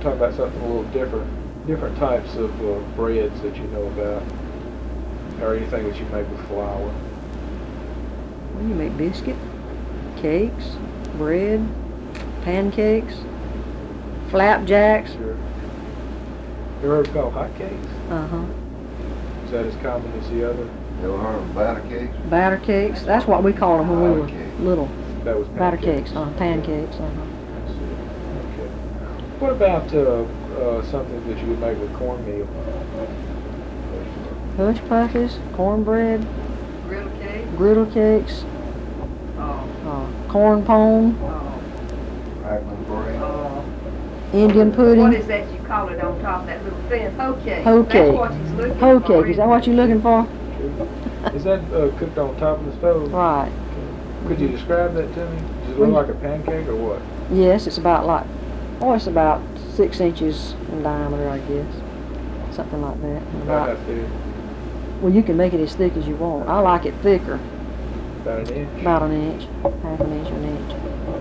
talk about something a little different. Different types of breads that you know about, or anything that you make with flour. Well, you make biscuit, cakes, bread, pancakes, flapjacks. Sure. You ever called hot cakes? Uh-huh. Is that as common as the other? You ever heard of batter cakes? Batter cakes. That's what we called them when we were little. That was Batter pancakes. cakes. Pancakes. I see. Okay. What about something that you would make with cornmeal? Hush puppies, cornbread, Griddle cake. griddle cakes, Oh. corn pone, Oh. Crackling bread? Oh. Indian What pudding. is that you call it on top of that little thin hoe cake? Hoe That's cake. what he's looking Hoe for. cake. Is that what you're looking for? Is that cooked on top of the stove? Right. Could you describe that to me? Does it look like a pancake or what? Yes, it's about like, it's about 6 inches in diameter, I guess. Something like that. And About about, how thick? well, you can make it as thick as you want. I like it thicker, About an inch? about an inch, half an inch or an inch.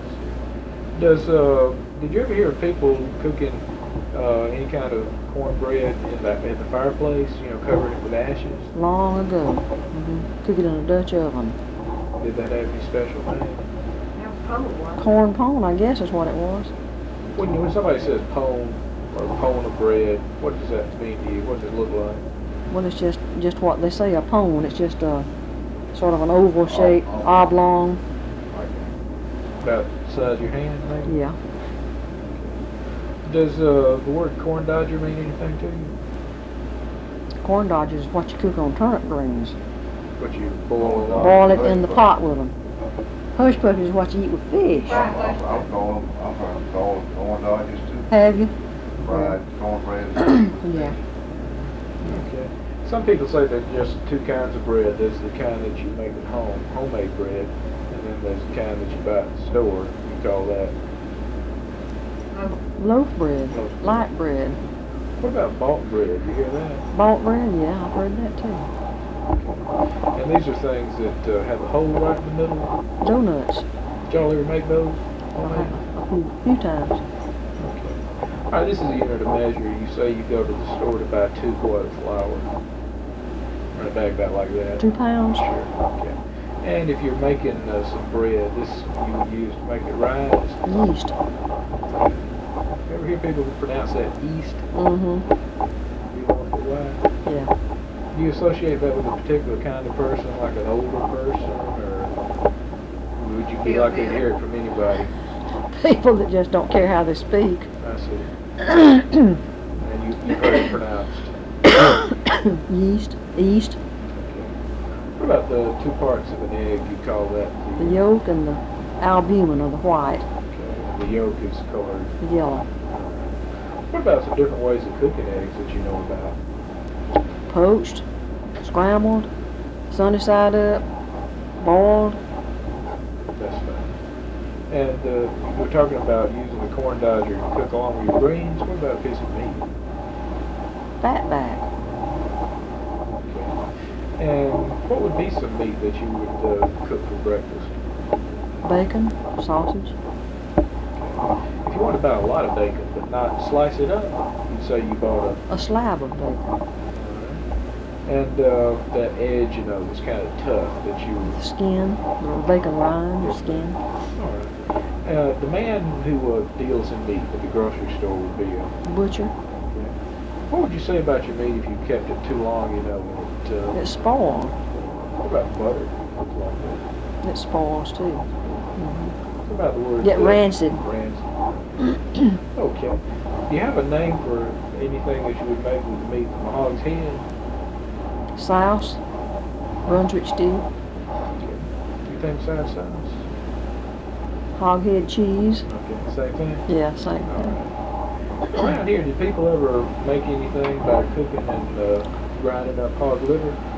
Did you ever hear of people cooking any kind of cornbread at the fireplace, covering it with ashes? Long ago. Cook it in a Dutch oven. Did that have any special name? Corn pone, I guess is what it was. When somebody says pone or pone of bread, what does that mean to you? What does it look like? Well, it's just what they say, a pone. It's just a sort of an oval shape, oblong. About the size of your hand, maybe? Yeah. Does the word corn dodger mean anything to you? Corn dodgers is what you cook on turnip greens. What you boil along? Boil it in the pot with them. Hush puppies is what you eat with fish. I've heard them called corn dodgers too. Have you? Fried cornbread. Yeah. Okay. Some people say there's just two kinds of bread. There's the kind that you make at home, homemade bread, and then there's the kind that you buy at the store. You call that. Loaf bread, light bread. What about bought bread? You hear that? Bought bread, yeah, I've heard that too. And these are things that have a hole right in the middle. Donuts. Did y'all ever make those? Homemade? A few times. Okay. All right, this is a unit of measure. You say you go to the store to buy 2 quart of flour. Run it back about like that. 2 pounds. Sure. Okay. And if you're making some bread, this you would use to make it rise. Yeast. You ever hear people pronounce that yeast? Mm-hmm. You know why? Yeah. Do you associate that with a particular kind of person, like an older person, or would you be likely to hear it from anybody? People that just don't care how they speak. I see. And you've heard it pronounced. Yeast. Yeast. What about the 2 parts of an egg? You call that The yolk and the albumin, or the white, Okay. The yolk is colored. the yellow. What about some different ways of cooking eggs that you know about? Poached, scrambled, sunny side up, boiled. That's fine. And you were talking about using the corn dodger to cook along with your greens. What about a piece of meat? Fatback. Okay. And what would be some meat that you would cook for breakfast? Bacon, sausage. If you want to buy a lot of bacon but not slice it up, you'd say you bought A slab of bacon. and that edge, that's kind of tough that you. The skin, the bacon rind, the skin. All right. The man who deals in meat at the grocery store would be a. Butcher. What would you say about your meat if you kept it too long? It spoils. What about butter? Like that? It spoils too. What about the word? Get rancid. Rancid. Okay. Do you have a name for anything that you would make with meat from a hog's head? Souse. Brunswick stew. You think sauce? Hog head cheese. Okay, same thing? Yeah, same All thing. right. Around here, did people ever make anything by cooking and grinding up hog liver?